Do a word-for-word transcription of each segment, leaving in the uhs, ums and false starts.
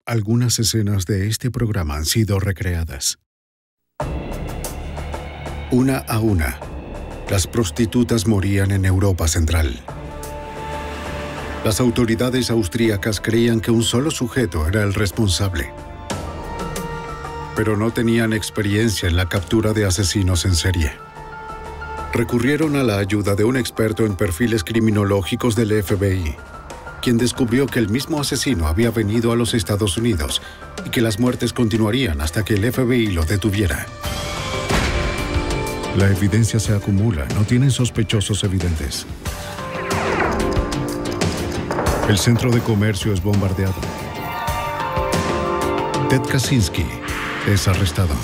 Algunas escenas de este programa han sido recreadas. Una a una, las prostitutas morían en Europa Central. Las autoridades austríacas creían que un solo sujeto era el responsable, pero no tenían experiencia en la captura de asesinos en serie. Recurrieron a la ayuda de un experto en perfiles criminológicos del F B I, quien descubrió que el mismo asesino había venido a los Estados Unidos y que las muertes continuarían hasta que el F B I lo detuviera. La evidencia se acumula, no tienen sospechosos evidentes. El centro de comercio es bombardeado. Ted Kaczynski es arrestado.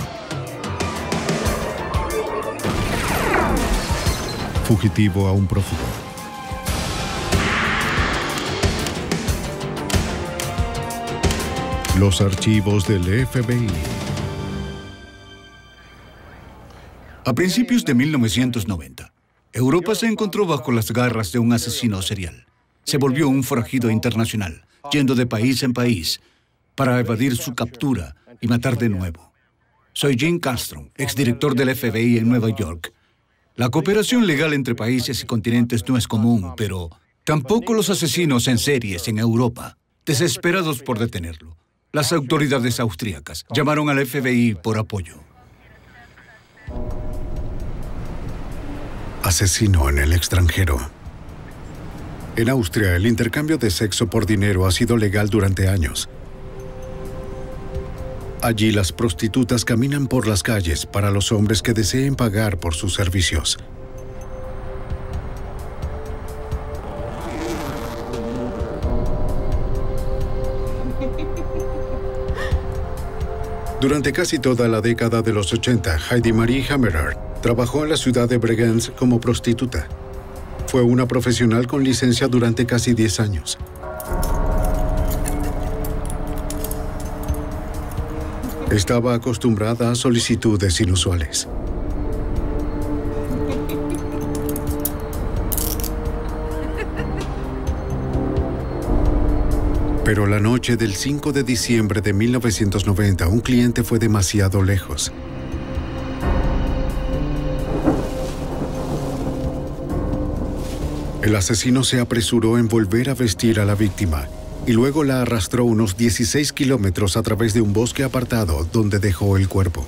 Fugitivo a un prófugo. Los archivos del F B I. A principios de mil novecientos noventa, Europa se encontró bajo las garras de un asesino serial. Se volvió un forajido internacional, yendo de país en país para evadir su captura y matar de nuevo. Soy Jim Castro, exdirector del F B I en Nueva York. La cooperación legal entre países y continentes no es común, pero tampoco los asesinos en series en Europa. Desesperados por detenerlo, las autoridades austríacas llamaron al F B I por apoyo. Asesino en el extranjero. En Austria, el intercambio de sexo por dinero ha sido legal durante años. Allí, las prostitutas caminan por las calles para los hombres que deseen pagar por sus servicios. Durante casi toda la década de los ochenta, Heidi Marie Hammerer trabajó en la ciudad de Bregenz como prostituta. Fue una profesional con licencia durante casi diez años. Estaba acostumbrada a solicitudes inusuales. Pero la noche del cinco de diciembre de mil novecientos noventa, un cliente fue demasiado lejos. El asesino se apresuró en volver a vestir a la víctima y luego la arrastró unos dieciséis kilómetros a través de un bosque apartado donde dejó el cuerpo.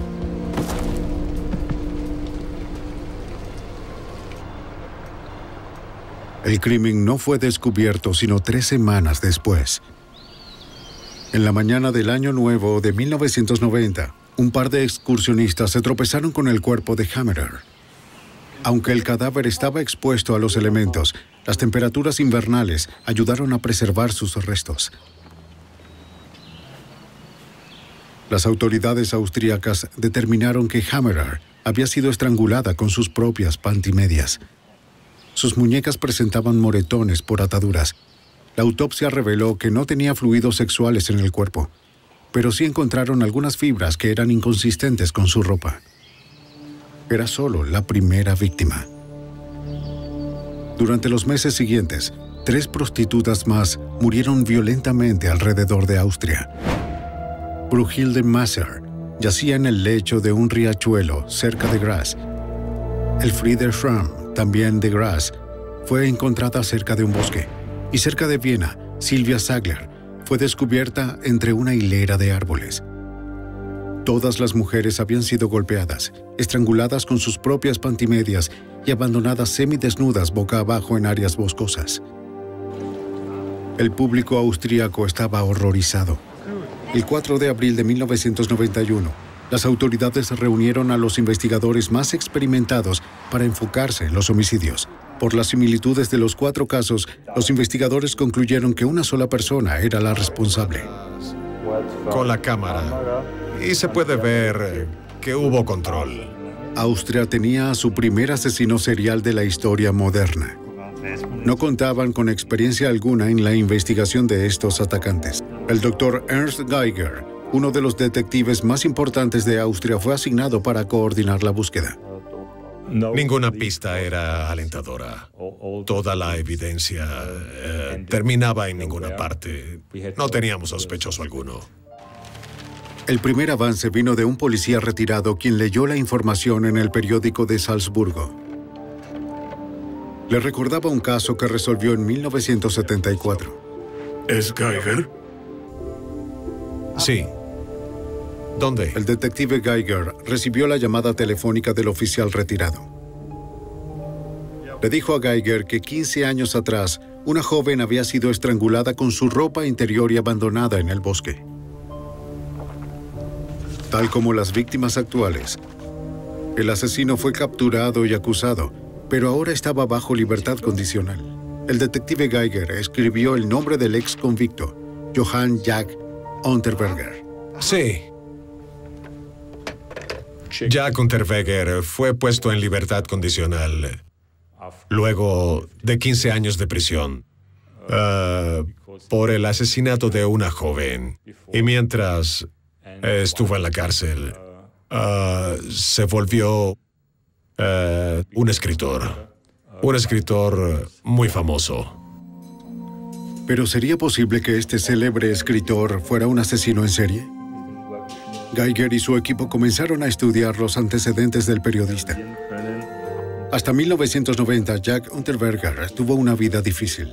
El crimen no fue descubierto sino tres semanas después. En la mañana del Año Nuevo de mil novecientos noventa, un par de excursionistas se tropezaron con el cuerpo de Hammerer. Aunque el cadáver estaba expuesto a los elementos, las temperaturas invernales ayudaron a preservar sus restos. Las autoridades austríacas determinaron que Hammerer había sido estrangulada con sus propias pantimedias. Sus muñecas presentaban moretones por ataduras. La autopsia reveló que no tenía fluidos sexuales en el cuerpo, pero sí encontraron algunas fibras que eran inconsistentes con su ropa. Era solo la primera víctima. Durante los meses siguientes, tres prostitutas más murieron violentamente alrededor de Austria. Brunhilde Masser yacía en el lecho de un riachuelo cerca de Graz. Elfriede Schramm, también de Graz, fue encontrada cerca de un bosque. Y cerca de Viena, Silvia Sagler fue descubierta entre una hilera de árboles. Todas las mujeres habían sido golpeadas, estranguladas con sus propias pantimedias y abandonadas semidesnudas boca abajo en áreas boscosas. El público austríaco estaba horrorizado. El cuatro de abril de mil novecientos noventa y uno, las autoridades reunieron a los investigadores más experimentados para enfocarse en los homicidios. Por las similitudes de los cuatro casos, los investigadores concluyeron que una sola persona era la responsable. Con la cámara. Y se puede ver que hubo control. Austria tenía a su primer asesino serial de la historia moderna. No contaban con experiencia alguna en la investigación de estos atacantes. El doctor Ernst Geiger, uno de los detectives más importantes de Austria, fue asignado para coordinar la búsqueda. Ninguna pista era alentadora. Toda la evidencia eh, terminaba en ninguna parte. No teníamos sospechoso alguno. El primer avance vino de un policía retirado quien leyó la información en el periódico de Salzburgo. Le recordaba un caso que resolvió en mil novecientos setenta y cuatro. ¿Es Geiger? Sí. ¿Dónde? El detective Geiger recibió la llamada telefónica del oficial retirado. Le dijo a Geiger que quince años atrás, una joven había sido estrangulada con su ropa interior y abandonada en el bosque. Tal como las víctimas actuales, el asesino fue capturado y acusado, pero ahora estaba bajo libertad condicional. El detective Geiger escribió el nombre del ex convicto, Johann Jack Unterberger. Sí. Jack Unterberger fue puesto en libertad condicional luego de quince años de prisión uh, por el asesinato de una joven. Y mientras eh, estuvo en la cárcel, uh, se volvió uh, un escritor. Un escritor muy famoso. ¿Pero sería posible que este célebre escritor fuera un asesino en serie? Geiger y su equipo comenzaron a estudiar los antecedentes del periodista. Hasta mil novecientos noventa, Jack Unterberger tuvo una vida difícil.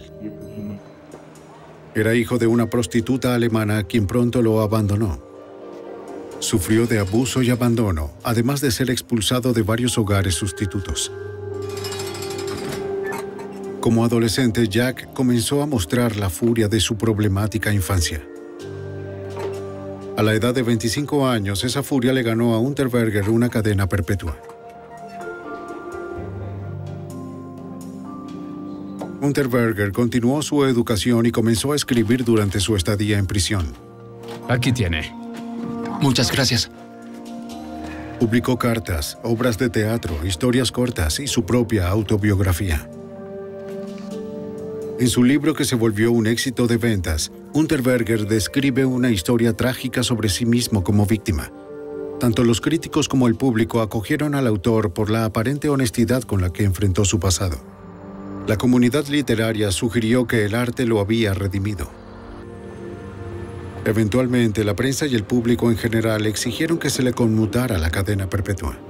Era hijo de una prostituta alemana quien pronto lo abandonó. Sufrió de abuso y abandono, además de ser expulsado de varios hogares sustitutos. Como adolescente, Jack comenzó a mostrar la furia de su problemática infancia. A la edad de veinticinco años, esa furia le ganó a Unterberger una cadena perpetua. Unterberger continuó su educación y comenzó a escribir durante su estadía en prisión. Aquí tiene. Muchas gracias. Publicó cartas, obras de teatro, historias cortas y su propia autobiografía. En su libro, que se volvió un éxito de ventas, Unterberger describe una historia trágica sobre sí mismo como víctima. Tanto los críticos como el público acogieron al autor por la aparente honestidad con la que enfrentó su pasado. La comunidad literaria sugirió que el arte lo había redimido. Eventualmente, la prensa y el público en general exigieron que se le conmutara la cadena perpetua.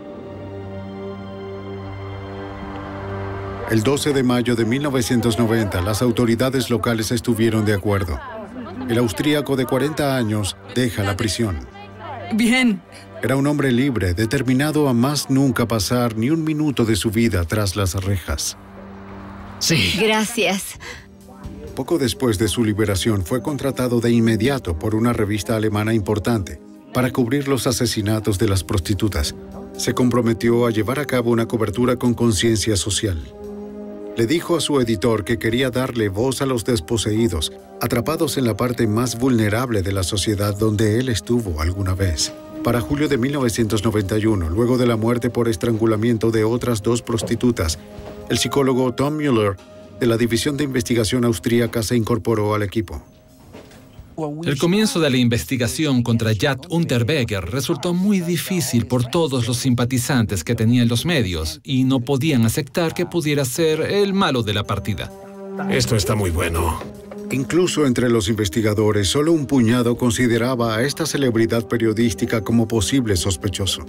El doce de mayo de mil novecientos noventa, las autoridades locales estuvieron de acuerdo. El austríaco de cuarenta años deja la prisión. Bien. Era un hombre libre, determinado a más nunca pasar ni un minuto de su vida tras las rejas. Sí. Gracias. Poco después de su liberación, fue contratado de inmediato por una revista alemana importante para cubrir los asesinatos de las prostitutas. Se comprometió a llevar a cabo una cobertura con conciencia social. Le dijo a su editor que quería darle voz a los desposeídos, atrapados en la parte más vulnerable de la sociedad donde él estuvo alguna vez. Para julio de mil novecientos noventa y uno, luego de la muerte por estrangulamiento de otras dos prostitutas, el psicólogo Tom Müller, de la División de Investigación Austríaca, se incorporó al equipo. El comienzo de la investigación contra Jack Unterberger resultó muy difícil por todos los simpatizantes que tenían los medios y no podían aceptar que pudiera ser el malo de la partida. Esto está muy bueno. Incluso entre los investigadores, solo un puñado consideraba a esta celebridad periodística como posible sospechoso.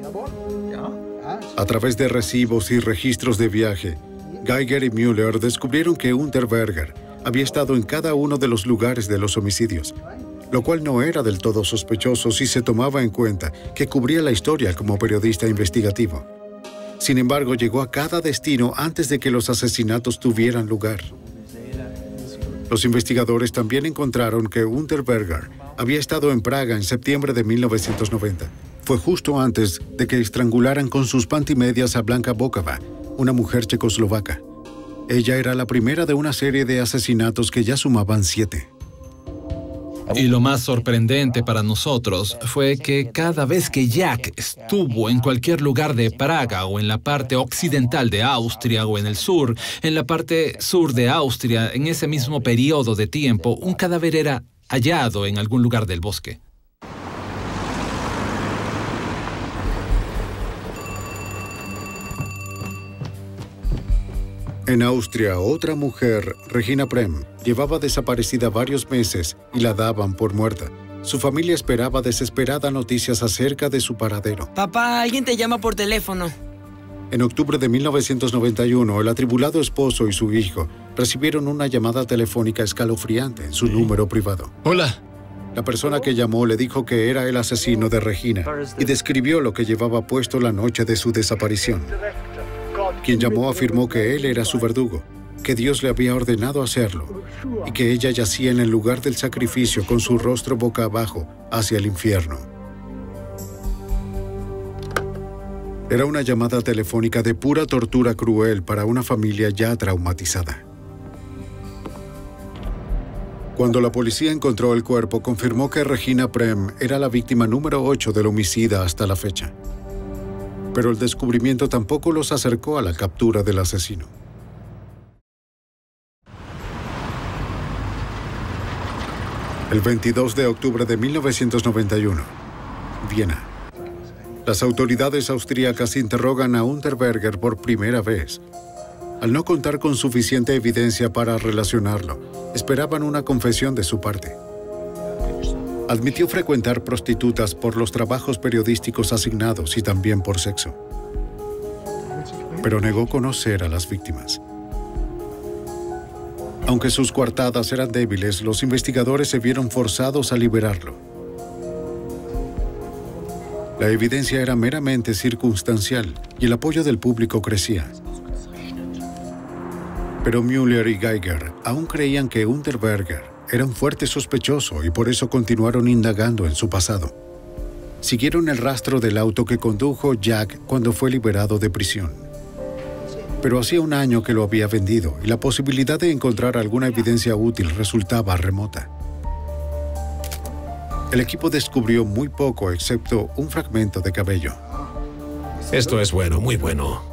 A través de recibos y registros de viaje, Geiger y Müller descubrieron que Unterberger había estado en cada uno de los lugares de los homicidios, lo cual no era del todo sospechoso si se tomaba en cuenta que cubría la historia como periodista investigativo. Sin embargo, llegó a cada destino antes de que los asesinatos tuvieran lugar. Los investigadores también encontraron que Unterberger había estado en Praga en septiembre de mil novecientos noventa. Fue justo antes de que estrangularan con sus pantimedias a Blanka Bokova, una mujer checoslovaca. Ella era la primera de una serie de asesinatos que ya sumaban siete. Y lo más sorprendente para nosotros fue que cada vez que Jack estuvo en cualquier lugar de Praga o en la parte occidental de Austria o en el sur, en la parte sur de Austria, en ese mismo periodo de tiempo, un cadáver era hallado en algún lugar del bosque. En Austria, otra mujer, Regina Prem, llevaba desaparecida varios meses y la daban por muerta. Su familia esperaba desesperada noticias acerca de su paradero. Papá, alguien te llama por teléfono. En octubre de mil novecientos noventa y uno, el atribulado esposo y su hijo recibieron una llamada telefónica escalofriante en su número privado. Hola. La persona que llamó le dijo que era el asesino de Regina y describió lo que llevaba puesto la noche de su desaparición. Quien llamó afirmó que él era su verdugo, que Dios le había ordenado hacerlo y que ella yacía en el lugar del sacrificio con su rostro boca abajo hacia el infierno. Era una llamada telefónica de pura tortura cruel para una familia ya traumatizada. Cuando la policía encontró el cuerpo, confirmó que Regina Prem era la víctima número ocho del homicida hasta la fecha. Pero el descubrimiento tampoco los acercó a la captura del asesino. El veintidós de octubre de mil novecientos noventa y uno, Viena. Las autoridades austríacas interrogan a Unterberger por primera vez. Al no contar con suficiente evidencia para relacionarlo, esperaban una confesión de su parte. Admitió frecuentar prostitutas por los trabajos periodísticos asignados y también por sexo. Pero negó conocer a las víctimas. Aunque sus coartadas eran débiles, los investigadores se vieron forzados a liberarlo. La evidencia era meramente circunstancial y el apoyo del público crecía. Pero Müller y Geiger aún creían que Unterberger era un fuerte sospechoso y por eso continuaron indagando en su pasado. Siguieron el rastro del auto que condujo Jack cuando fue liberado de prisión. Pero hacía un año que lo había vendido y la posibilidad de encontrar alguna evidencia útil resultaba remota. El equipo descubrió muy poco excepto un fragmento de cabello. Esto es bueno, muy bueno.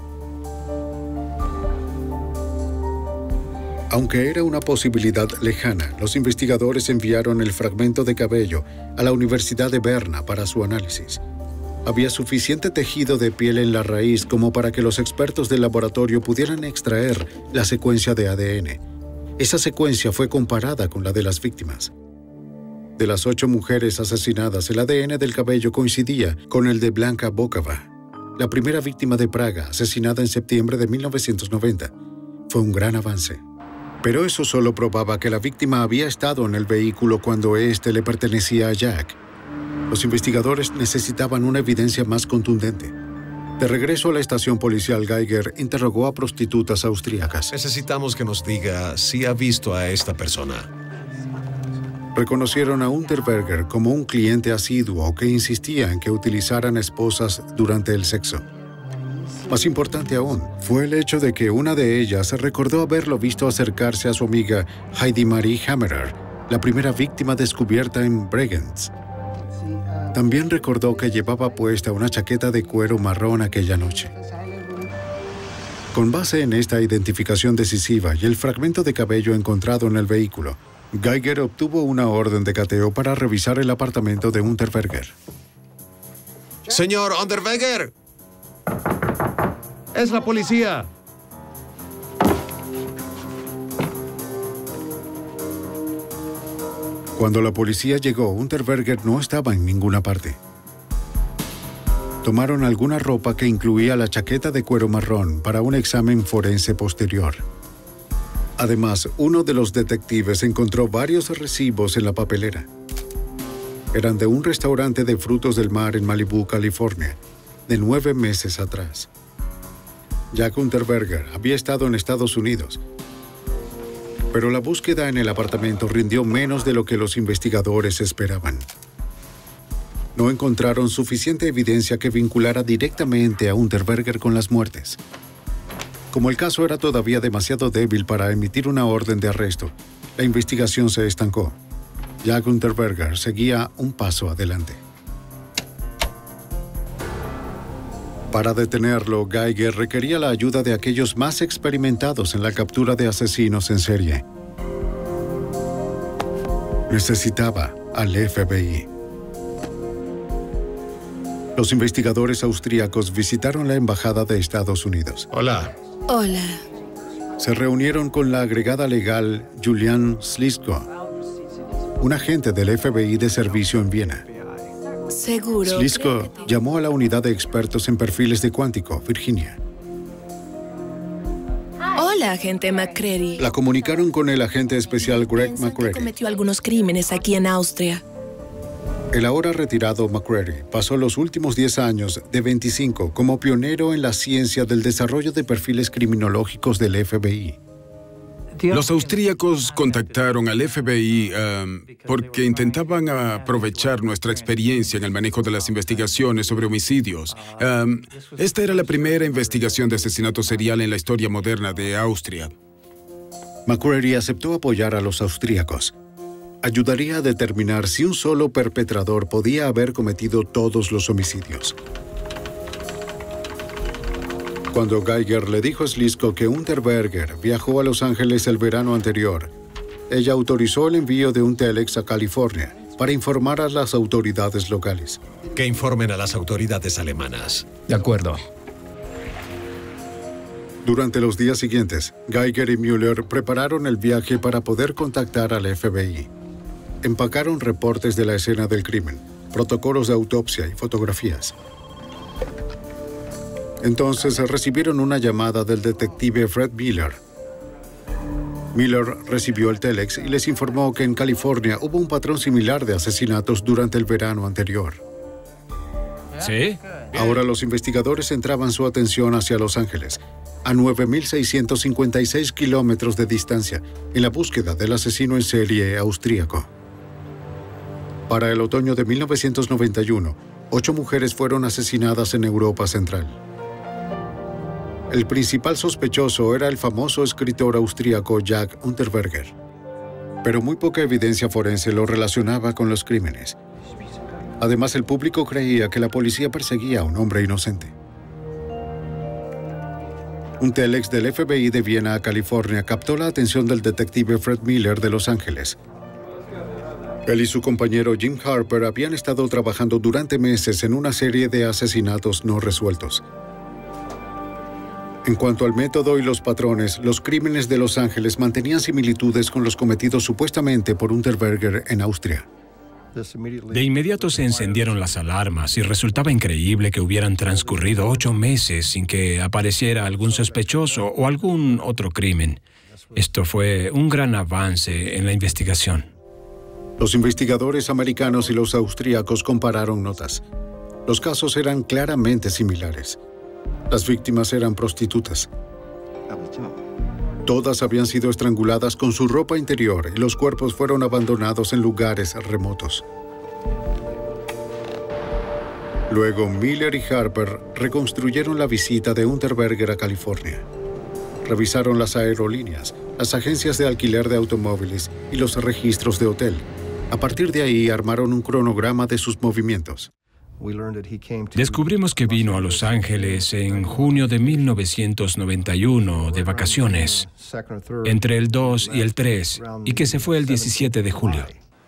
Aunque era una posibilidad lejana, los investigadores enviaron el fragmento de cabello a la Universidad de Berna para su análisis. Había suficiente tejido de piel en la raíz como para que los expertos del laboratorio pudieran extraer la secuencia de A D N. Esa secuencia fue comparada con la de las víctimas. De las ocho mujeres asesinadas, el A D N del cabello coincidía con el de Blanka Bokova, la primera víctima de Praga, asesinada en septiembre de mil novecientos noventa. Fue un gran avance. Pero eso solo probaba que la víctima había estado en el vehículo cuando éste le pertenecía a Jack. Los investigadores necesitaban una evidencia más contundente. De regreso a la estación policial, Geiger interrogó a prostitutas austríacas. Necesitamos que nos diga si ha visto a esta persona. Reconocieron a Unterberger como un cliente asiduo que insistía en que utilizaran esposas durante el sexo. Más importante aún, fue el hecho de que una de ellas recordó haberlo visto acercarse a su amiga Heidi Marie Hammerer, la primera víctima descubierta en Bregenz. También recordó que llevaba puesta una chaqueta de cuero marrón aquella noche. Con base en esta identificación decisiva y el fragmento de cabello encontrado en el vehículo, Geiger obtuvo una orden de cateo para revisar el apartamento de Unterberger. ¡Señor Unterberger! ¡Es la policía! Cuando la policía llegó, Unterberger no estaba en ninguna parte. Tomaron alguna ropa que incluía la chaqueta de cuero marrón para un examen forense posterior. Además, uno de los detectives encontró varios recibos en la papelera. Eran de un restaurante de frutos del mar en Malibú, California, de nueve meses atrás. Jack Unterberger había estado en Estados Unidos, pero la búsqueda en el apartamento rindió menos de lo que los investigadores esperaban. No encontraron suficiente evidencia que vinculara directamente a Unterberger con las muertes. Como el caso era todavía demasiado débil para emitir una orden de arresto, la investigación se estancó. Jack Unterberger seguía un paso adelante. Para detenerlo, Geiger requería la ayuda de aquellos más experimentados en la captura de asesinos en serie. Necesitaba al F B I. Los investigadores austríacos visitaron la embajada de Estados Unidos. Hola. Hola. Se reunieron con la agregada legal Julian Slisko, un agente del F B I de servicio en Viena. Seguro. Slisko llamó a la unidad de expertos en perfiles de Quantico, Virginia. Hola, agente McCready. La comunicaron con el agente especial Greg Piensan que McCready. cometió algunos crímenes aquí en Austria. El ahora retirado McCready pasó los últimos diez años de veinticinco como pionero en la ciencia del desarrollo de perfiles criminológicos del F B I. Los austríacos contactaron al F B I um, porque intentaban aprovechar nuestra experiencia en el manejo de las investigaciones sobre homicidios. Um, esta era la primera investigación de asesinato serial en la historia moderna de Austria. McCready aceptó apoyar a los austríacos. Ayudaría a determinar si un solo perpetrador podía haber cometido todos los homicidios. Cuando Geiger le dijo a Slisko que Unterberger viajó a Los Ángeles el verano anterior, ella autorizó el envío de un telex a California para informar a las autoridades locales. Que informen a las autoridades alemanas. De acuerdo. Durante los días siguientes, Geiger y Müller prepararon el viaje para poder contactar al F B I. Empacaron reportes de la escena del crimen, protocolos de autopsia y fotografías. Entonces recibieron una llamada del detective Fred Miller. Miller recibió el telex y les informó que en California hubo un patrón similar de asesinatos durante el verano anterior. ¿Sí? Ahora los investigadores centraban su atención hacia Los Ángeles, a nueve mil seiscientos cincuenta y seis kilómetros de distancia, en la búsqueda del asesino en serie austríaco. Para el otoño de mil novecientos noventa y uno, ocho mujeres fueron asesinadas en Europa Central. El principal sospechoso era el famoso escritor austríaco Jack Unterberger, pero muy poca evidencia forense lo relacionaba con los crímenes. Además, el público creía que la policía perseguía a un hombre inocente. Un telex del F B I de Viena a California captó la atención del detective Fred Miller de Los Ángeles. Él y su compañero Jim Harper habían estado trabajando durante meses en una serie de asesinatos no resueltos. En cuanto al método y los patrones, los crímenes de Los Ángeles mantenían similitudes con los cometidos supuestamente por Unterberger en Austria. De inmediato se encendieron las alarmas y resultaba increíble que hubieran transcurrido ocho meses sin que apareciera algún sospechoso o algún otro crimen. Esto fue un gran avance en la investigación. Los investigadores americanos y los austríacos compararon notas. Los casos eran claramente similares. Las víctimas eran prostitutas. Todas habían sido estranguladas con su ropa interior y los cuerpos fueron abandonados en lugares remotos. Luego, Miller y Harper reconstruyeron la visita de Unterberger a California. Revisaron las aerolíneas, las agencias de alquiler de automóviles y los registros de hotel. A partir de ahí, armaron un cronograma de sus movimientos. Descubrimos que vino a Los Ángeles en junio de mil novecientos noventa y uno de vacaciones, entre el dos y el tres, y que se fue el diecisiete de julio.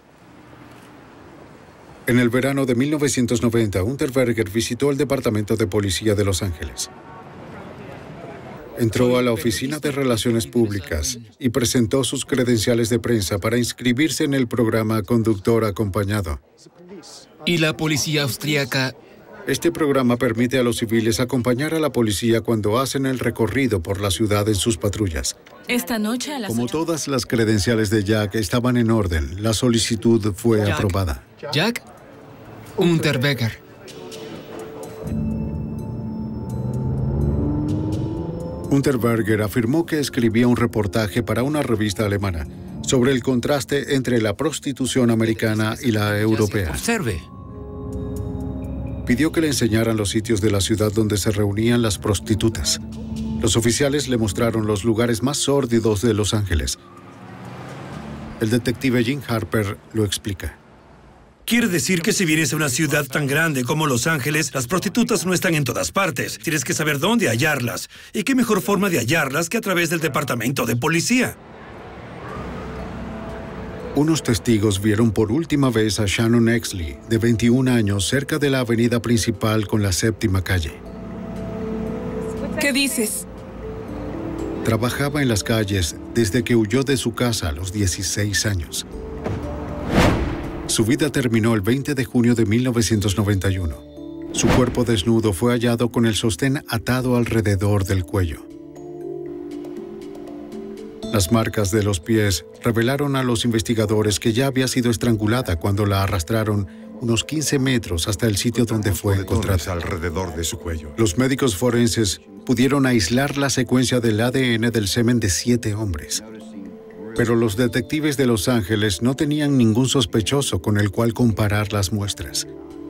En el verano de mil novecientos noventa, Unterberger visitó el Departamento de Policía de Los Ángeles. Entró a la Oficina de Relaciones Públicas y presentó sus credenciales de prensa para inscribirse en el programa Conductor Acompañado. ¿Y la policía austríaca? Este programa permite a los civiles acompañar a la policía cuando hacen el recorrido por la ciudad en sus patrullas. Esta noche a las Como ocho... todas las credenciales de Jack estaban en orden, la solicitud fue Jack. aprobada. ¿Jack? Unterberger. Unterberger afirmó que escribía un reportaje para una revista alemana sobre el contraste entre la prostitución americana y la europea. Observe. Pidió que le enseñaran los sitios de la ciudad donde se reunían las prostitutas. Los oficiales le mostraron los lugares más sórdidos de Los Ángeles. El detective Jim Harper lo explica. Quiere decir que si vienes a una ciudad tan grande como Los Ángeles, las prostitutas no están en todas partes. Tienes que saber dónde hallarlas. ¿Y qué mejor forma de hallarlas que a través del departamento de policía? Unos testigos vieron por última vez a Shannon Exley, de veintiún años, cerca de la avenida principal con la séptima calle. ¿Qué dices? Trabajaba en las calles desde que huyó de su casa a los dieciséis años. Su vida terminó el veinte de junio de mil novecientos noventa y uno. Su cuerpo desnudo fue hallado con el sostén atado alrededor del cuello. Las marcas de los pies revelaron a los investigadores que ya había sido estrangulada cuando la arrastraron unos quince metros hasta el sitio donde fue encontrada. Alrededor de su cuello. Los médicos forenses pudieron aislar la secuencia del A D N del semen de siete hombres. Pero los detectives de Los Ángeles no tenían ningún sospechoso con el cual comparar las muestras.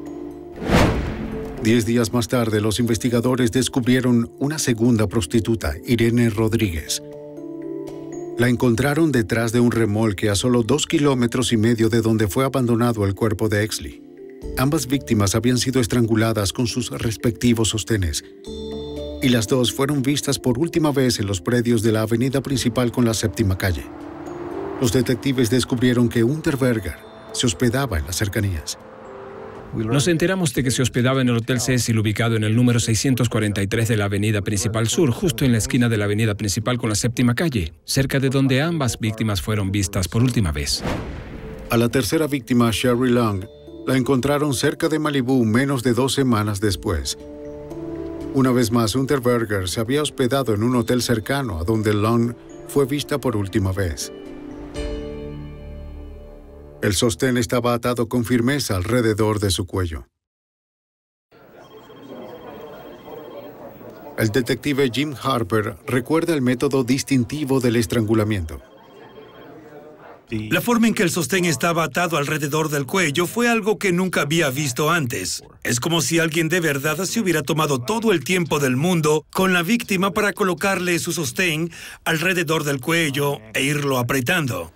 Diez días más tarde, los investigadores descubrieron una segunda prostituta, Irene Rodríguez. La encontraron detrás de un remolque a solo dos kilómetros y medio de donde fue abandonado el cuerpo de Exley. Ambas víctimas habían sido estranguladas con sus respectivos sostenes, y las dos fueron vistas por última vez en los predios de la avenida principal con la séptima calle. Los detectives descubrieron que Unterberger se hospedaba en las cercanías. Nos enteramos de que se hospedaba en el Hotel Cecil, ubicado en el número seiscientos cuarenta y tres de la Avenida Principal Sur, justo en la esquina de la Avenida Principal con la séptima calle, cerca de donde ambas víctimas fueron vistas por última vez. A la tercera víctima, Sherry Long, la encontraron cerca de Malibú menos de dos semanas después. Una vez más, Unterberger se había hospedado en un hotel cercano a donde Long fue vista por última vez. El sostén estaba atado con firmeza alrededor de su cuello. El detective Jim Harper recuerda el método distintivo del estrangulamiento. La forma en que el sostén estaba atado alrededor del cuello fue algo que nunca había visto antes. Es como si alguien de verdad se hubiera tomado todo el tiempo del mundo con la víctima para colocarle su sostén alrededor del cuello e irlo apretando.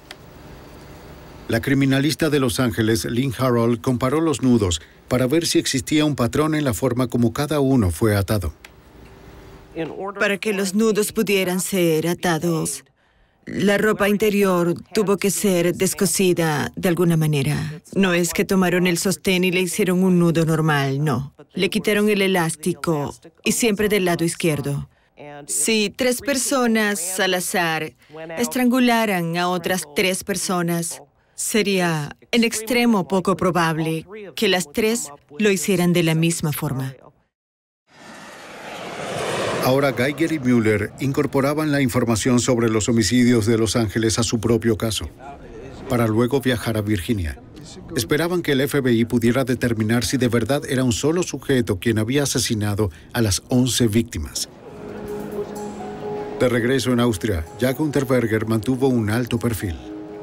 La criminalista de Los Ángeles, Lynn Harold, comparó los nudos para ver si existía un patrón en la forma como cada uno fue atado. Para que los nudos pudieran ser atados, la ropa interior tuvo que ser descosida de alguna manera. No es que tomaron el sostén y le hicieron un nudo normal, no. Le quitaron el elástico y siempre del lado izquierdo. Si tres personas al azar estrangularan a otras tres personas, sería en extremo poco probable que las tres lo hicieran de la misma forma. Ahora Geiger y Mueller incorporaban la información sobre los homicidios de Los Ángeles a su propio caso, para luego viajar a Virginia. Esperaban que el F B I pudiera determinar si de verdad era un solo sujeto quien había asesinado a las once víctimas. De regreso en Austria, Jack Unterberger mantuvo un alto perfil.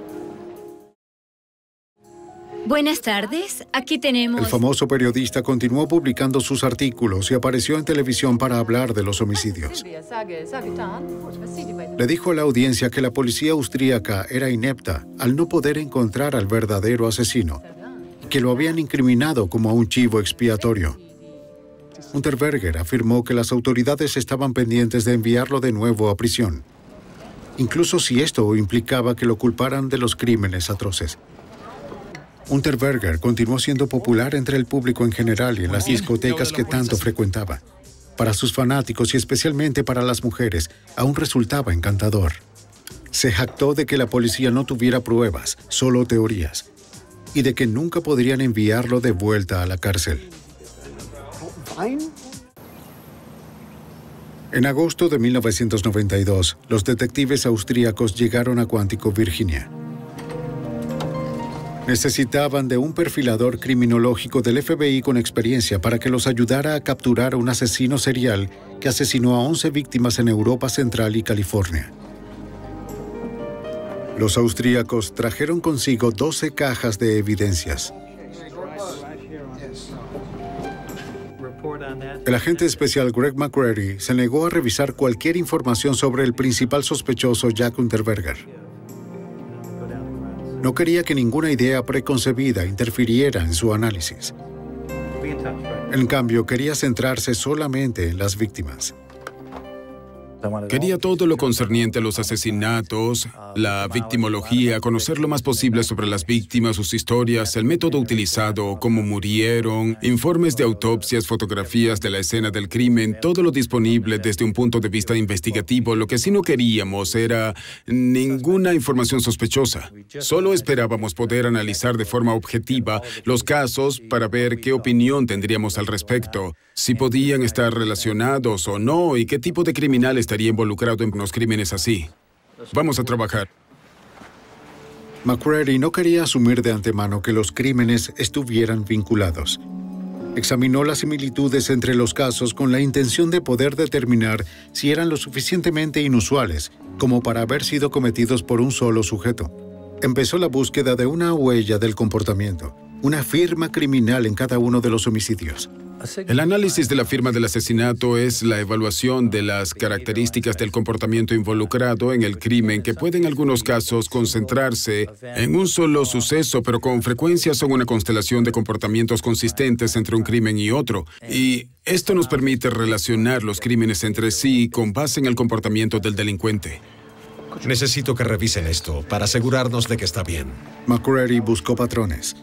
Buenas tardes, aquí tenemos... El famoso periodista continuó publicando sus artículos y apareció en televisión para hablar de los homicidios. Le dijo a la audiencia que la policía austríaca era inepta al no poder encontrar al verdadero asesino, que lo habían incriminado como a un chivo expiatorio. Unterberger afirmó que las autoridades estaban pendientes de enviarlo de nuevo a prisión, incluso si esto implicaba que lo culparan de los crímenes atroces. Unterberger continuó siendo popular entre el público en general y en las discotecas que tanto frecuentaba. Para sus fanáticos y especialmente para las mujeres, aún resultaba encantador. Se jactó de que la policía no tuviera pruebas, solo teorías, y de que nunca podrían enviarlo de vuelta a la cárcel. En agosto de mil novecientos noventa y dos, los detectives austríacos llegaron a Quantico, Virginia. Necesitaban de un perfilador criminológico del F B I con experiencia para que los ayudara a capturar a un asesino serial que asesinó a once víctimas en Europa Central y California. Los austríacos trajeron consigo doce cajas de evidencias. El agente especial Greg McCreary se negó a revisar cualquier información sobre el principal sospechoso Jack Unterberger. No quería que ninguna idea preconcebida interfiriera en su análisis. En cambio, quería centrarse solamente en las víctimas. Quería todo lo concerniente a los asesinatos, la victimología, conocer lo más posible sobre las víctimas, sus historias, el método utilizado, cómo murieron, informes de autopsias, fotografías de la escena del crimen, todo lo disponible desde un punto de vista investigativo. Lo que sí no queríamos era ninguna información sospechosa. Solo esperábamos poder analizar de forma objetiva los casos para ver qué opinión tendríamos al respecto, si podían estar relacionados o no y qué tipo de criminal estaría involucrado en unos crímenes así. Vamos a trabajar. McCreary no quería asumir de antemano que los crímenes estuvieran vinculados. Examinó las similitudes entre los casos con la intención de poder determinar si eran lo suficientemente inusuales como para haber sido cometidos por un solo sujeto. Empezó la búsqueda de una huella del comportamiento, una firma criminal en cada uno de los homicidios. El análisis de la firma del asesinato es la evaluación de las características del comportamiento involucrado en el crimen, que puede en algunos casos concentrarse en un solo suceso, pero con frecuencia son una constelación de comportamientos consistentes entre un crimen y otro. Y esto nos permite relacionar los crímenes entre sí con base en el comportamiento del delincuente. Necesito que revisen esto para asegurarnos de que está bien. McCreary buscó patrones.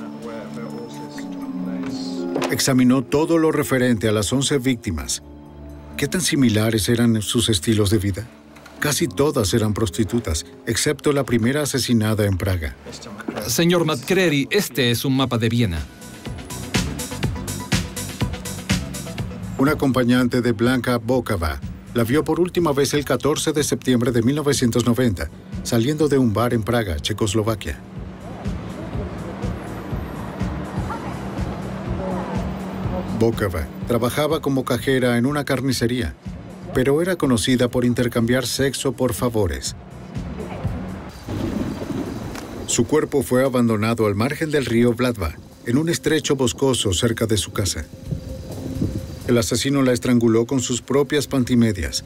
Examinó todo lo referente a las once víctimas. ¿Qué tan similares eran sus estilos de vida? Casi todas eran prostitutas, excepto la primera asesinada en Praga. Señor McCreary, este es un mapa de Viena. Un acompañante de Blanka Bokova la vio por última vez el catorce de septiembre de mil novecientos noventa, saliendo de un bar en Praga, Checoslovaquia. Bokova trabajaba como cajera en una carnicería, pero era conocida por intercambiar sexo por favores. Su cuerpo fue abandonado al margen del río Vladva, en un estrecho boscoso cerca de su casa. El asesino la estranguló con sus propias pantimedias.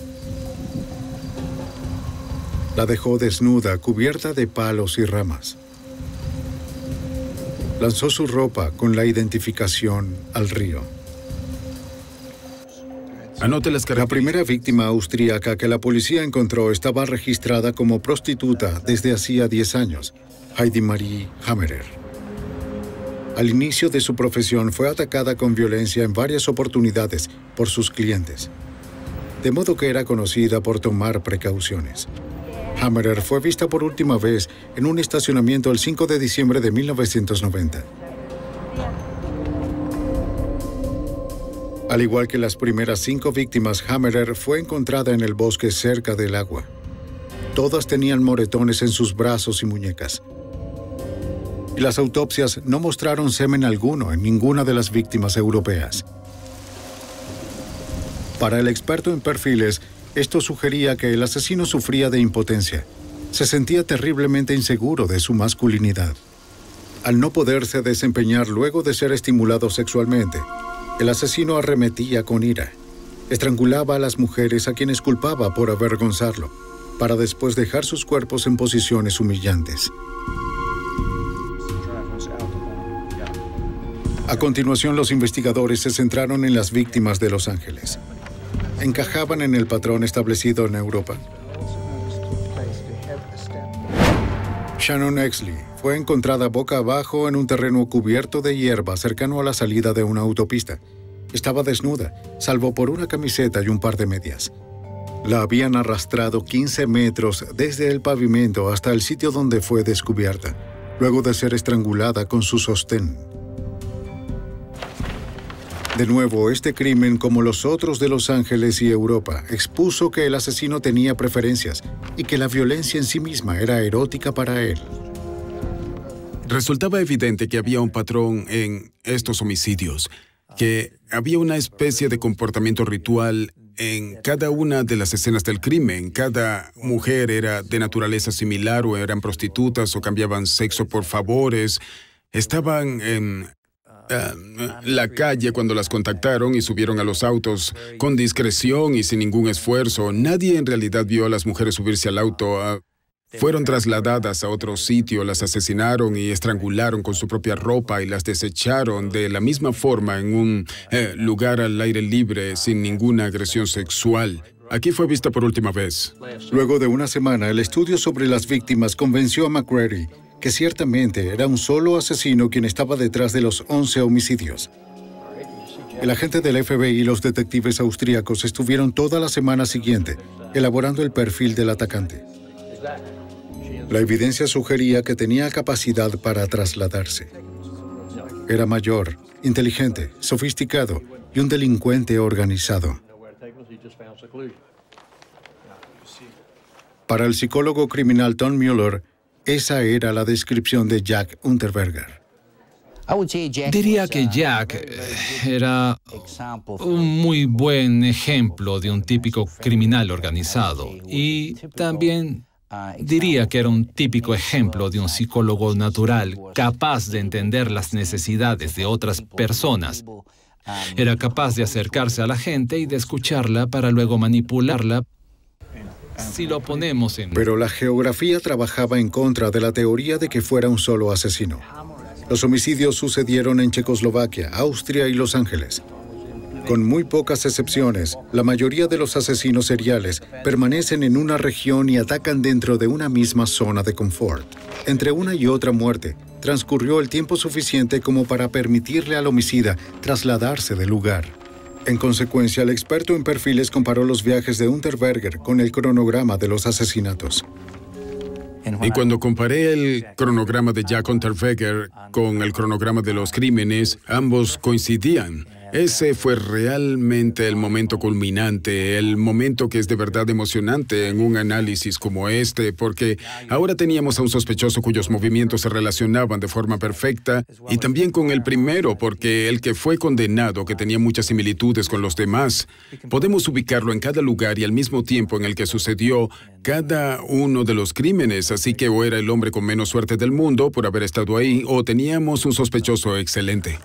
La dejó desnuda, cubierta de palos y ramas. Lanzó su ropa con la identificación al río. Anote las características. La primera víctima austríaca que la policía encontró estaba registrada como prostituta desde hacía diez años, Heidi Marie Hammerer. Al inicio de su profesión fue atacada con violencia en varias oportunidades por sus clientes, de modo que era conocida por tomar precauciones. Hammerer fue vista por última vez en un estacionamiento el cinco de diciembre de mil novecientos noventa. Al igual que las primeras cinco víctimas, Hammerer fue encontrada en el bosque cerca del agua. Todas tenían moretones en sus brazos y muñecas. Y las autopsias no mostraron semen alguno en ninguna de las víctimas europeas. Para el experto en perfiles, esto sugería que el asesino sufría de impotencia. Se sentía terriblemente inseguro de su masculinidad. Al no poderse desempeñar luego de ser estimulado sexualmente, el asesino arremetía con ira. Estrangulaba a las mujeres a quienes culpaba por avergonzarlo, para después dejar sus cuerpos en posiciones humillantes. A continuación, los investigadores se centraron en las víctimas de Los Ángeles. ¿Encajaban en el patrón establecido en Europa? Shannon Exley fue encontrada boca abajo en un terreno cubierto de hierba cercano a la salida de una autopista. Estaba desnuda, salvo por una camiseta y un par de medias. La habían arrastrado quince metros desde el pavimento hasta el sitio donde fue descubierta, luego de ser estrangulada con su sostén. De nuevo, este crimen, como los otros de Los Ángeles y Europa, expuso que el asesino tenía preferencias y que la violencia en sí misma era erótica para él. Resultaba evidente que había un patrón en estos homicidios, que había una especie de comportamiento ritual en cada una de las escenas del crimen. Cada mujer era de naturaleza similar, o eran prostitutas, o cambiaban sexo por favores. Estaban en Uh, la calle cuando las contactaron y subieron a los autos con discreción y sin ningún esfuerzo. Nadie en realidad vio a las mujeres subirse al auto. Uh, fueron trasladadas a otro sitio, las asesinaron y estrangularon con su propia ropa y las desecharon de la misma forma en un uh, lugar al aire libre sin ninguna agresión sexual. Aquí fue vista por última vez. Luego de una semana, el estudio sobre las víctimas convenció a McCreary que ciertamente era un solo asesino quien estaba detrás de los once homicidios. El agente del F B I y los detectives austríacos estuvieron toda la semana siguiente elaborando el perfil del atacante. La evidencia sugería que tenía capacidad para trasladarse. Era mayor, inteligente, sofisticado y un delincuente organizado. Para el psicólogo criminal Tom Mueller, esa era la descripción de Jack Unterberger. Diría que Jack era un muy buen ejemplo de un típico criminal organizado y también diría que era un típico ejemplo de un psicólogo natural capaz de entender las necesidades de otras personas. Era capaz de acercarse a la gente y de escucharla para luego manipularla. Si lo ponemos en... Pero la geografía trabajaba en contra de la teoría de que fuera un solo asesino. Los homicidios sucedieron en Checoslovaquia, Austria y Los Ángeles. Con muy pocas excepciones, la mayoría de los asesinos seriales permanecen en una región y atacan dentro de una misma zona de confort. Entre una y otra muerte, transcurrió el tiempo suficiente como para permitirle al homicida trasladarse del lugar. En consecuencia, el experto en perfiles comparó los viajes de Unterberger con el cronograma de los asesinatos. Y cuando comparé el cronograma de Jack Unterberger con el cronograma de los crímenes, ambos coincidían. Ese fue realmente el momento culminante, el momento que es de verdad emocionante en un análisis como este, porque ahora teníamos a un sospechoso cuyos movimientos se relacionaban de forma perfecta, y también con el primero, porque el que fue condenado, que tenía muchas similitudes con los demás, podemos ubicarlo en cada lugar y al mismo tiempo en el que sucedió cada uno de los crímenes, así que o era el hombre con menos suerte del mundo por haber estado ahí, o teníamos un sospechoso excelente.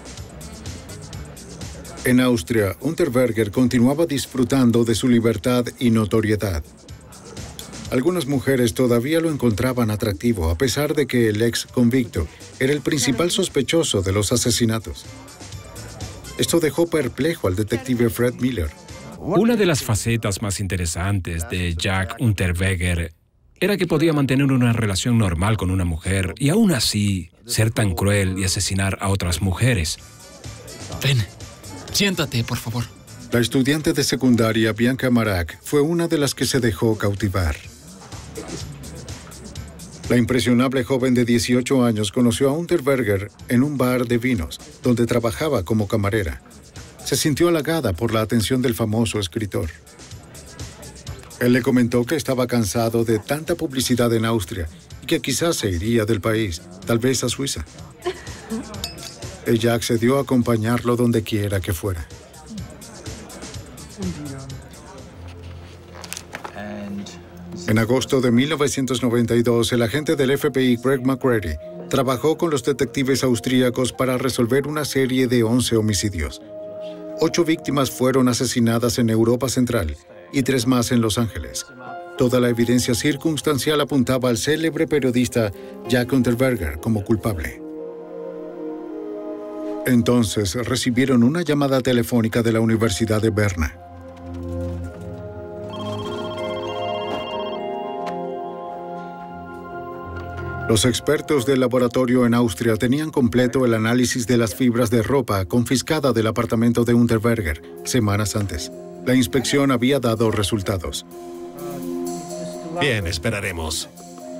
En Austria, Unterberger continuaba disfrutando de su libertad y notoriedad. Algunas mujeres todavía lo encontraban atractivo, a pesar de que el ex convicto era el principal sospechoso de los asesinatos. Esto dejó perplejo al detective Fred Miller. Una de las facetas más interesantes de Jack Unterberger era que podía mantener una relación normal con una mujer y aún así ser tan cruel y asesinar a otras mujeres. Ven. Siéntate, por favor. La estudiante de secundaria Bianca Marak fue una de las que se dejó cautivar. La impresionable joven de dieciocho años conoció a Unterberger en un bar de vinos, donde trabajaba como camarera. Se sintió halagada por la atención del famoso escritor. Él le comentó que estaba cansado de tanta publicidad en Austria y que quizás se iría del país, tal vez a Suiza. Ella accedió a acompañarlo donde quiera que fuera. En agosto de mil novecientos noventa y dos, el agente del F B I, Craig McCreary, trabajó con los detectives austríacos para resolver una serie de once homicidios. Ocho víctimas fueron asesinadas en Europa Central y tres más en Los Ángeles. Toda la evidencia circunstancial apuntaba al célebre periodista Jack Unterberger como culpable. Entonces recibieron una llamada telefónica de la Universidad de Berna. Los expertos del laboratorio en Austria tenían completo el análisis de las fibras de ropa confiscada del apartamento de Unterberger semanas antes. La inspección había dado resultados. Bien, esperaremos.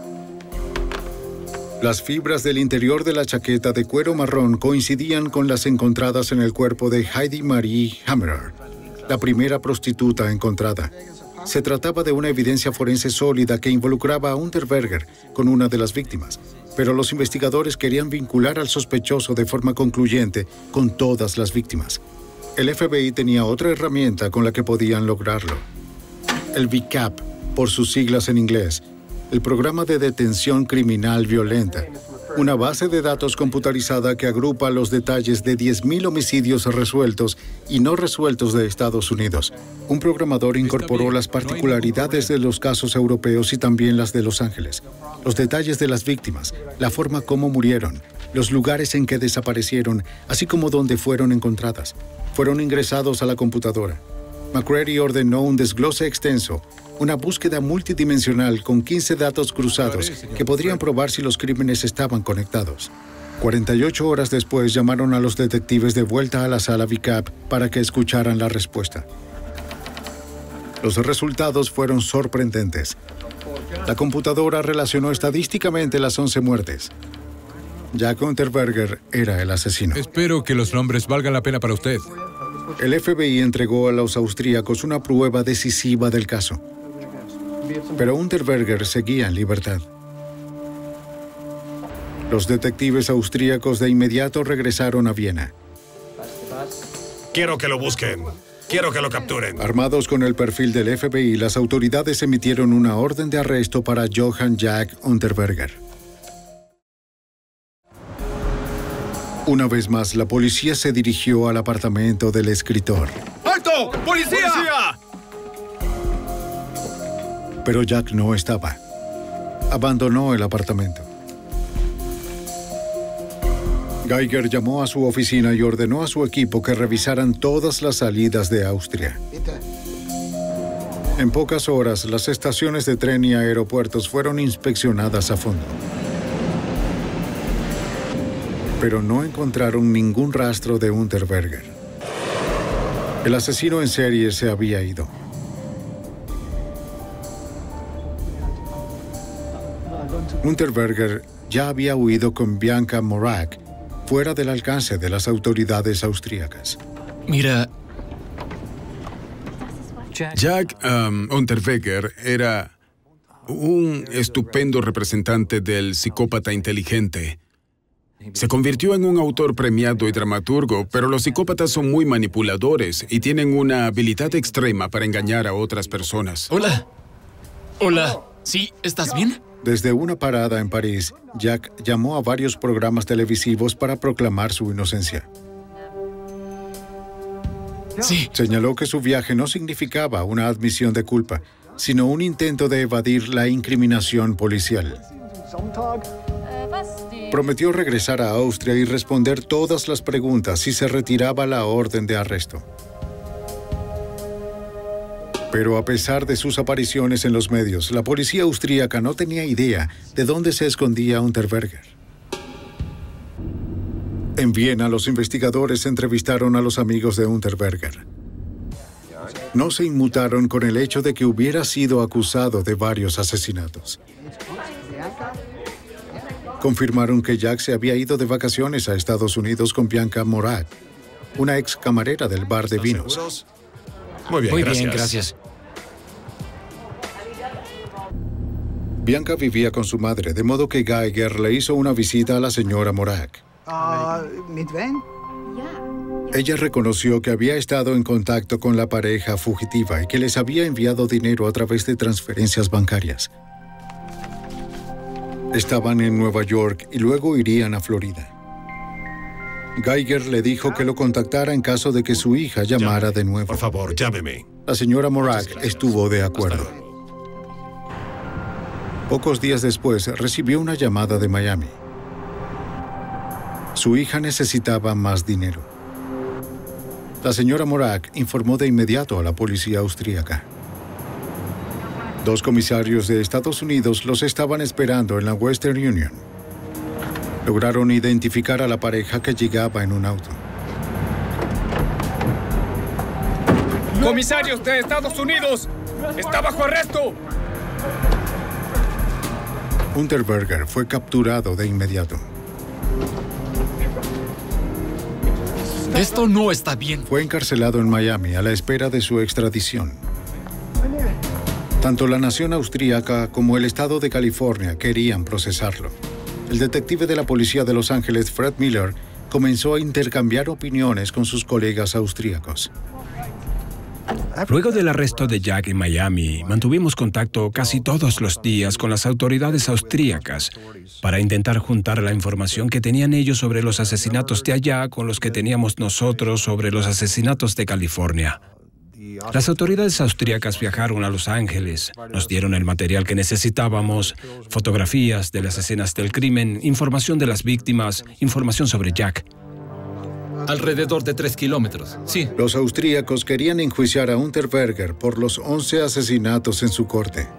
Las fibras del interior de la chaqueta de cuero marrón coincidían con las encontradas en el cuerpo de Heidi Marie Hammerer, la primera prostituta encontrada. Se trataba de una evidencia forense sólida que involucraba a Unterberger con una de las víctimas, pero los investigadores querían vincular al sospechoso de forma concluyente con todas las víctimas. El F B I tenía otra herramienta con la que podían lograrlo. El V C A P, por sus siglas en inglés, el Programa de Detención Criminal Violenta, una base de datos computarizada que agrupa los detalles de diez mil homicidios resueltos y no resueltos de Estados Unidos. Un programador incorporó las particularidades de los casos europeos y también las de Los Ángeles, los detalles de las víctimas, la forma como murieron, los lugares en que desaparecieron, así como dónde fueron encontradas. Fueron ingresados a la computadora. McCready ordenó un desglose extenso, una búsqueda multidimensional con quince datos cruzados que podrían probar si los crímenes estaban conectados. cuarenta y ocho horas después llamaron a los detectives de vuelta a la sala V C A P para que escucharan la respuesta. Los resultados fueron sorprendentes. La computadora relacionó estadísticamente las once muertes. Jack Unterberger era el asesino. Espero que los nombres valgan la pena para usted. El F B I entregó a los austríacos una prueba decisiva del caso. Pero Unterberger seguía en libertad. Los detectives austríacos de inmediato regresaron a Viena. Quiero que lo busquen. Quiero que lo capturen. Armados con el perfil del F B I, las autoridades emitieron una orden de arresto para Johann Jack Unterberger. Una vez más, la policía se dirigió al apartamento del escritor. ¡Alto! ¡Policía! ¡Policía! Pero Jack no estaba. Abandonó el apartamento. Geiger llamó a su oficina y ordenó a su equipo que revisaran todas las salidas de Austria. En pocas horas, las estaciones de tren y aeropuertos fueron inspeccionadas a fondo. Pero no encontraron ningún rastro de Unterberger. El asesino en serie se había ido. Unterberger ya había huido con Bianca Morak, fuera del alcance de las autoridades austríacas. Mira... Jack um, Unterberger era un estupendo representante del psicópata inteligente. Se convirtió en un autor premiado y dramaturgo, pero los psicópatas son muy manipuladores y tienen una habilidad extrema para engañar a otras personas. Hola. Hola. ¿Sí? ¿Estás bien? Desde una parada en París, Jack llamó a varios programas televisivos para proclamar su inocencia. Sí. Señaló que su viaje no significaba una admisión de culpa, sino un intento de evadir la incriminación policial. Prometió regresar a Austria y responder todas las preguntas si se retiraba la orden de arresto. Pero a pesar de sus apariciones en los medios, la policía austríaca no tenía idea de dónde se escondía Unterberger. En Viena, los investigadores entrevistaron a los amigos de Unterberger. No se inmutaron con el hecho de que hubiera sido acusado de varios asesinatos. Confirmaron que Jack se había ido de vacaciones a Estados Unidos con Bianca Morak, una ex camarera del bar de vinos. ¿Seguros? Muy bien, Muy gracias. bien, gracias. Bianca vivía con su madre, de modo que Geiger le hizo una visita a la señora Morak. Ella reconoció que había estado en contacto con la pareja fugitiva y que les había enviado dinero a través de transferencias bancarias. Estaban en Nueva York y luego irían a Florida. Geiger le dijo que lo contactara en caso de que su hija llamara de nuevo. Por favor, llámeme. La señora Morak estuvo de acuerdo. Pocos días después, recibió una llamada de Miami. Su hija necesitaba más dinero. La señora Morak informó de inmediato a la policía austríaca. Dos comisarios de Estados Unidos los estaban esperando en la Western Union. Lograron identificar a la pareja que llegaba en un auto. ¡Comisarios de Estados Unidos! ¡Está bajo arresto! Unterberger fue capturado de inmediato. Esto no está bien. Fue encarcelado en Miami a la espera de su extradición. Tanto la nación austríaca como el estado de California querían procesarlo. El detective de la policía de Los Ángeles, Fred Miller, comenzó a intercambiar opiniones con sus colegas austríacos. Luego del arresto de Jack en Miami, mantuvimos contacto casi todos los días con las autoridades austríacas para intentar juntar la información que tenían ellos sobre los asesinatos de allá con los que teníamos nosotros sobre los asesinatos de California. Las autoridades austríacas viajaron a Los Ángeles, nos dieron el material que necesitábamos, fotografías de las escenas del crimen, información de las víctimas, información sobre Jack. Alrededor de tres kilómetros, sí. Los austríacos querían enjuiciar a Unterberger por los once asesinatos en su corte.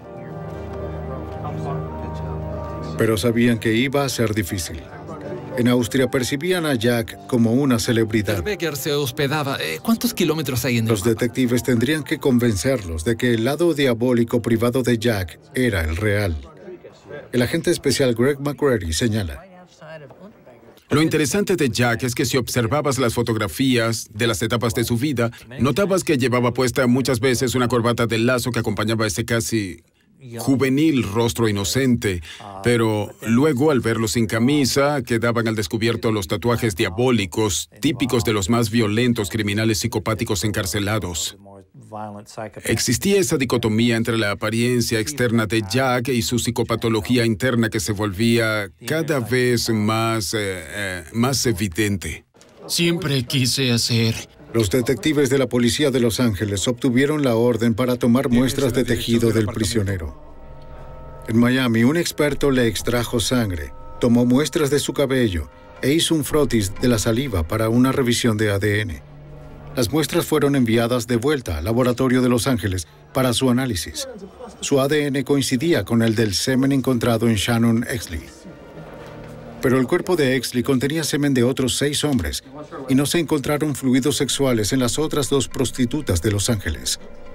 Pero sabían que iba a ser difícil. En Austria percibían a Jack como una celebridad. Unterberger se hospedaba. Eh, ¿Cuántos kilómetros hay en el Los detectives tendrían que convencerlos de que el lado diabólico privado de Jack era el real. El agente especial Greg McCreary señala: lo interesante de Jack es que si observabas las fotografías de las etapas de su vida, notabas que llevaba puesta muchas veces una corbata de lazo que acompañaba ese casi juvenil rostro inocente, pero luego al verlo sin camisa quedaban al descubierto los tatuajes diabólicos típicos de los más violentos criminales psicopáticos encarcelados. Existía esa dicotomía entre la apariencia externa de Jack y su psicopatología interna que se volvía cada vez más, eh, eh, más evidente. Siempre quise hacer... Los detectives de la policía de Los Ángeles obtuvieron la orden para tomar muestras de tejido del prisionero. En Miami, un experto le extrajo sangre, tomó muestras de su cabello e hizo un frotis de la saliva para una revisión de A D N. Las muestras fueron enviadas de vuelta al laboratorio de Los Ángeles para su análisis. Su A D N coincidía con el del semen encontrado en Shannon Exley. Pero el cuerpo de Exley contenía semen de otros seis hombres y no se encontraron fluidos sexuales en las otras dos prostitutas de Los Ángeles.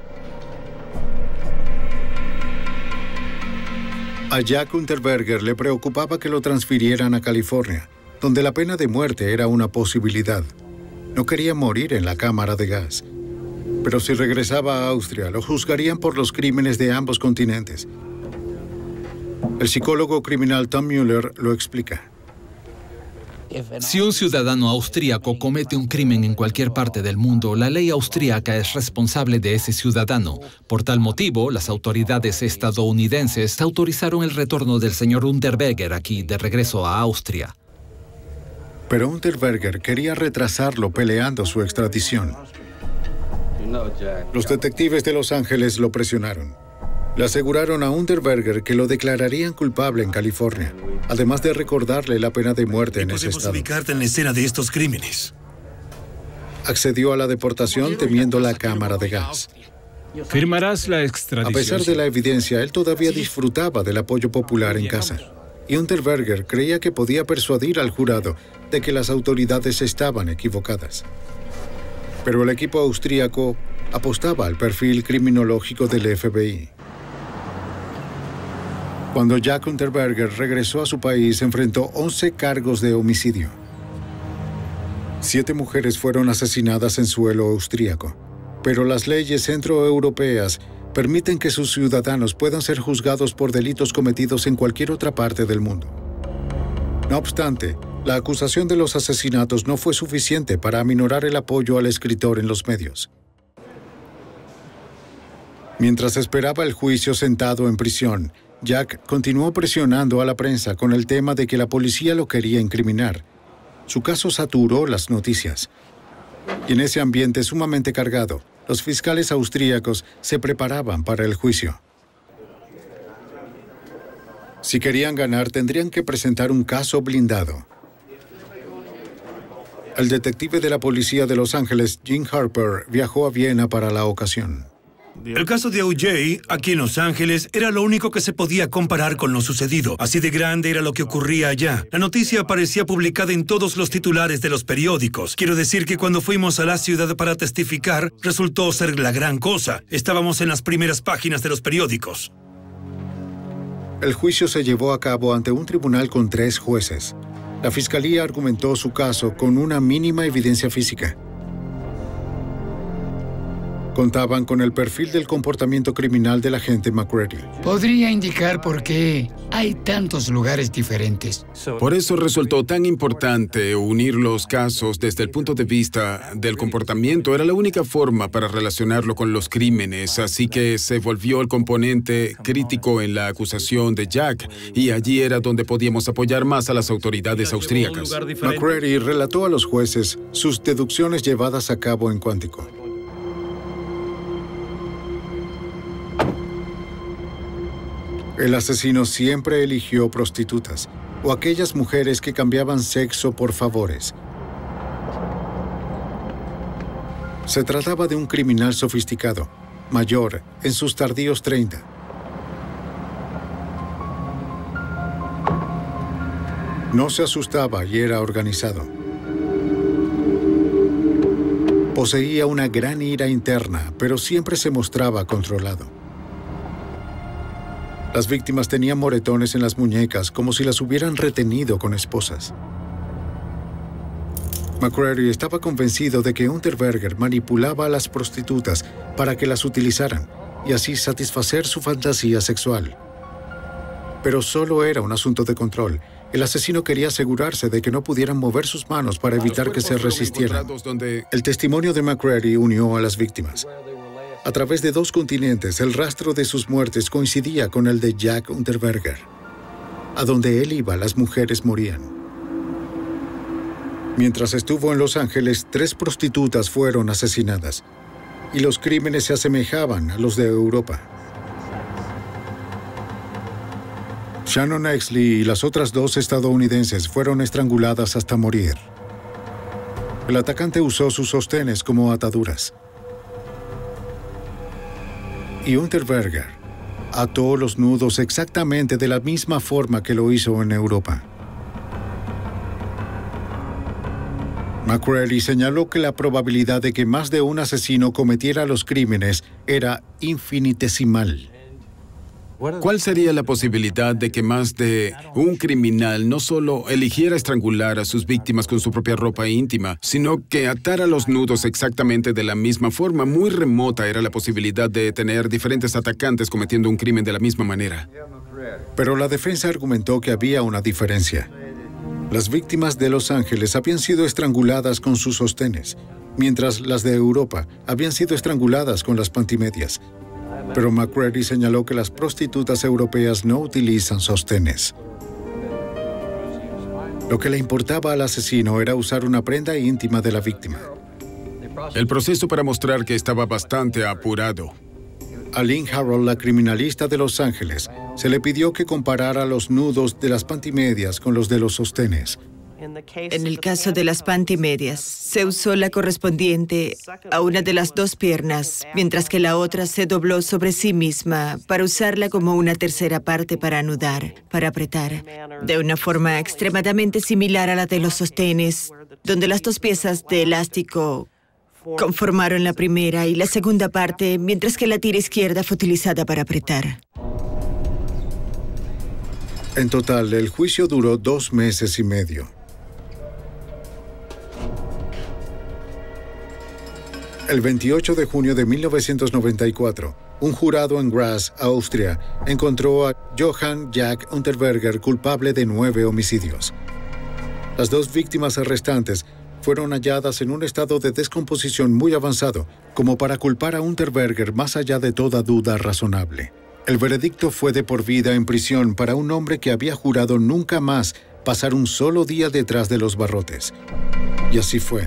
A Jack Unterberger le preocupaba que lo transfirieran a California, donde la pena de muerte era una posibilidad. No quería morir en la cámara de gas. Pero si regresaba a Austria, lo juzgarían por los crímenes de ambos continentes. El psicólogo criminal Tom Mueller lo explica. Si un ciudadano austríaco comete un crimen en cualquier parte del mundo, la ley austríaca es responsable de ese ciudadano. Por tal motivo, las autoridades estadounidenses autorizaron el retorno del señor Unterberger aquí, de regreso a Austria. Pero Unterberger quería retrasarlo peleando su extradición. Los detectives de Los Ángeles lo presionaron. Le aseguraron a Unterberger que lo declararían culpable en California, además de recordarle la pena de muerte en ese estado. Podemos ubicarte en la escena de estos crímenes. Accedió a la deportación temiendo la cámara de gas. Firmarás la extradición. A pesar de la evidencia, él todavía disfrutaba del apoyo popular en casa. Y Unterberger creía que podía persuadir al jurado de que las autoridades estaban equivocadas. Pero el equipo austríaco apostaba al perfil criminológico del F B I. Cuando Jack Unterberger regresó a su país, enfrentó once cargos de homicidio. Siete mujeres fueron asesinadas en suelo austríaco, pero las leyes centroeuropeas permiten que sus ciudadanos puedan ser juzgados por delitos cometidos en cualquier otra parte del mundo. No obstante, la acusación de los asesinatos no fue suficiente para aminorar el apoyo al escritor en los medios. Mientras esperaba el juicio sentado en prisión, Jack continuó presionando a la prensa con el tema de que la policía lo quería incriminar. Su caso saturó las noticias. Y en ese ambiente sumamente cargado, los fiscales austríacos se preparaban para el juicio. Si querían ganar, tendrían que presentar un caso blindado. El detective de la policía de Los Ángeles, Jim Harper, viajó a Viena para la ocasión. El caso de O J, aquí en Los Ángeles, era lo único que se podía comparar con lo sucedido. Así de grande era lo que ocurría allá. La noticia aparecía publicada en todos los titulares de los periódicos. Quiero decir que cuando fuimos a la ciudad para testificar, resultó ser la gran cosa. Estábamos en las primeras páginas de los periódicos. El juicio se llevó a cabo ante un tribunal con tres jueces. La fiscalía argumentó su caso con una mínima evidencia física. Contaban con el perfil del comportamiento criminal del agente McCreary. Podría indicar por qué hay tantos lugares diferentes. Por eso resultó tan importante unir los casos desde el punto de vista del comportamiento. Era la única forma para relacionarlo con los crímenes, así que se volvió el componente crítico en la acusación de Jack, y allí era donde podíamos apoyar más a las autoridades austríacas. McCreary relató a los jueces sus deducciones llevadas a cabo en Cuántico. El asesino siempre eligió prostitutas o aquellas mujeres que cambiaban sexo por favores. Se trataba de un criminal sofisticado, mayor, en sus tardíos treinta. No se asustaba y era organizado. Poseía una gran ira interna, pero siempre se mostraba controlado. Las víctimas tenían moretones en las muñecas, como si las hubieran retenido con esposas. McCreary estaba convencido de que Unterberger manipulaba a las prostitutas para que las utilizaran y así satisfacer su fantasía sexual. Pero solo era un asunto de control. El asesino quería asegurarse de que no pudieran mover sus manos para evitar que se resistieran. El testimonio de McCreary unió a las víctimas. A través de dos continentes, el rastro de sus muertes coincidía con el de Jack Unterberger. A donde él iba, las mujeres morían. Mientras estuvo en Los Ángeles, tres prostitutas fueron asesinadas, y los crímenes se asemejaban a los de Europa. Shannon Exley y las otras dos estadounidenses fueron estranguladas hasta morir. El atacante usó sus sostenes como ataduras. Y Unterberger ató los nudos exactamente de la misma forma que lo hizo en Europa. McCreary señaló que la probabilidad de que más de un asesino cometiera los crímenes era infinitesimal. ¿Cuál sería la posibilidad de que más de un criminal no solo eligiera estrangular a sus víctimas con su propia ropa íntima, sino que atara los nudos exactamente de la misma forma? Muy remota era la posibilidad de tener diferentes atacantes cometiendo un crimen de la misma manera. Pero la defensa argumentó que había una diferencia. Las víctimas de Los Ángeles habían sido estranguladas con sus sostenes, mientras las de Europa habían sido estranguladas con las pantimedias. Pero McCreary señaló que las prostitutas europeas no utilizan sostenes. Lo que le importaba al asesino era usar una prenda íntima de la víctima. El proceso para mostrar que estaba bastante apurado. A Lynn Harrell, la criminalista de Los Ángeles, se le pidió que comparara los nudos de las pantimedias con los de los sostenes. En el caso de las pantimedias, se usó la correspondiente a una de las dos piernas, mientras que la otra se dobló sobre sí misma para usarla como una tercera parte para anudar, para apretar, de una forma extremadamente similar a la de los sostenes, donde las dos piezas de elástico conformaron la primera y la segunda parte, mientras que la tira izquierda fue utilizada para apretar. En total, el juicio duró dos meses y medio. El veintiocho de junio de mil novecientos noventa y cuatro, un jurado en Graz, Austria, encontró a Johann Jack Unterberger culpable de nueve homicidios. Las dos víctimas restantes fueron halladas en un estado de descomposición muy avanzado, como para culpar a Unterberger más allá de toda duda razonable. El veredicto fue de por vida en prisión para un hombre que había jurado nunca más pasar un solo día detrás de los barrotes. Y así fue.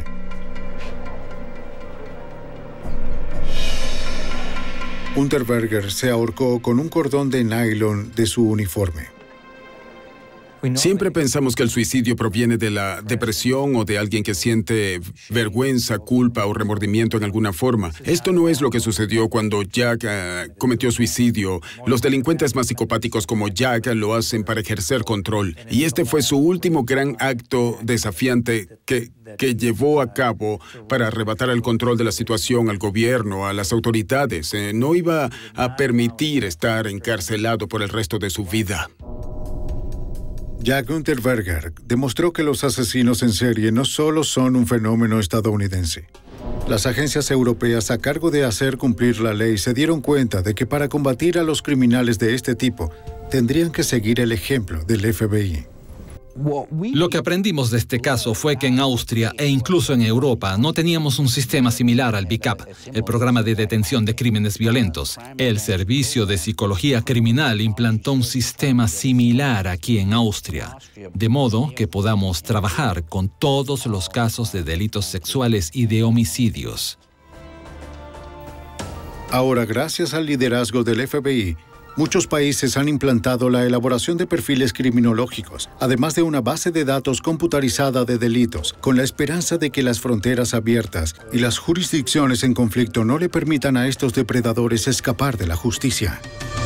Unterberger se ahorcó con un cordón de nylon de su uniforme. Siempre pensamos que el suicidio proviene de la depresión o de alguien que siente vergüenza, culpa o remordimiento en alguna forma. Esto no es lo que sucedió cuando Jack uh, cometió suicidio. Los delincuentes más psicopáticos como Jack lo hacen para ejercer control. Y este fue su último gran acto desafiante que, que llevó a cabo para arrebatar el control de la situación al gobierno, a las autoridades. Eh, no iba a permitir estar encarcelado por el resto de su vida. Jack Unterberger demostró que los asesinos en serie no solo son un fenómeno estadounidense. Las agencias europeas a cargo de hacer cumplir la ley se dieron cuenta de que para combatir a los criminales de este tipo, tendrían que seguir el ejemplo del F B I. Lo que aprendimos de este caso fue que en Austria e incluso en Europa no teníamos un sistema similar al B I C A P, el Programa de Detención de Crímenes Violentos. El Servicio de Psicología Criminal implantó un sistema similar aquí en Austria, de modo que podamos trabajar con todos los casos de delitos sexuales y de homicidios. Ahora, gracias al liderazgo del F B I, Muchos países han implantado la elaboración de perfiles criminológicos, además de una base de datos computarizada de delitos, con la esperanza de que las fronteras abiertas y las jurisdicciones en conflicto no le permitan a estos depredadores escapar de la justicia.